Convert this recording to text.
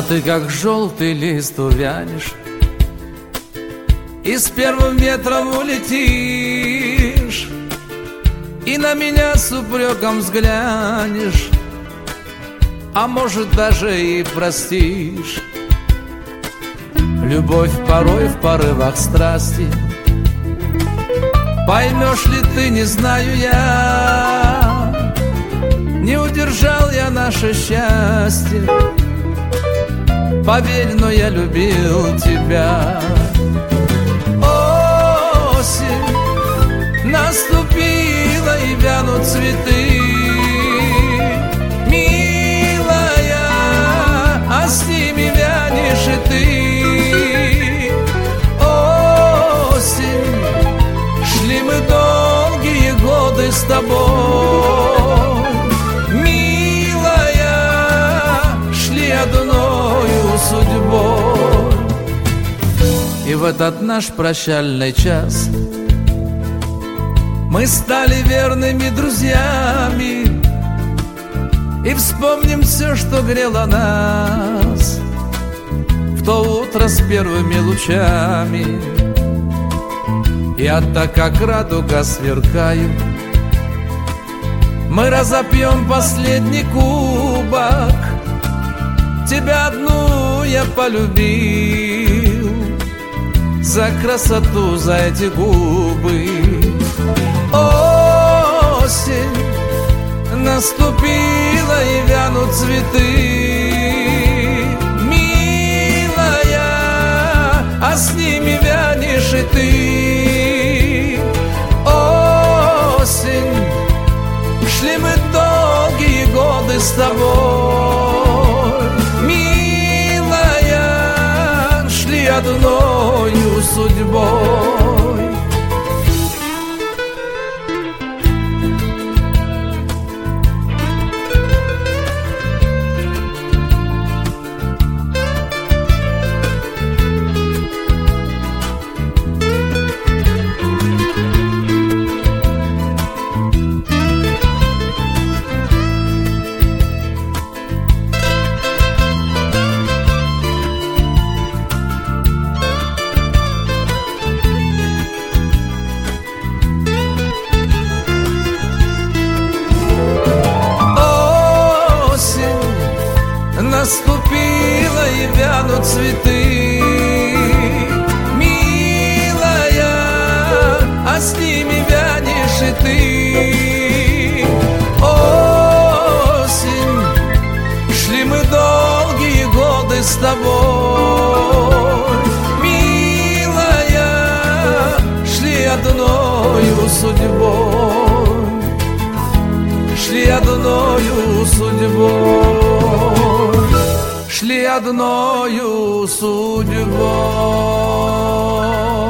А ты как желтый лист увянешь и с первым ветром улетишь, и на меня с упреком взглянешь, а может даже и простишь. Любовь порой в порывах страсти, поймешь ли ты, не знаю я. Не удержал я наше счастье, поверь, но я любил тебя. Осень наступила и вянут цветы, милая, а с ними вянешь и ты. Осень, шли мы долгие годы с тобой, милая, шли одною судьбой. И в этот наш прощальный час мы стали верными друзьями и вспомним все, что грело нас в то утро с первыми лучами. Я так как радуга сверкаю, мы разопьем последний кубок. Тебя одну я полюбил за красоту, за эти губы. Осень наступила и вянут цветы, милая, а с ними вянешь и ты. Осень, шли мы долгие годы с тобой, милая, шли одною судьбой. Наступила и вянут цветы, милая, а с ними вянешь и ты. Осень, шли мы долгие годы с тобой, милая, шли одною судьбой, шли одною судьбой, шли одною судьбой.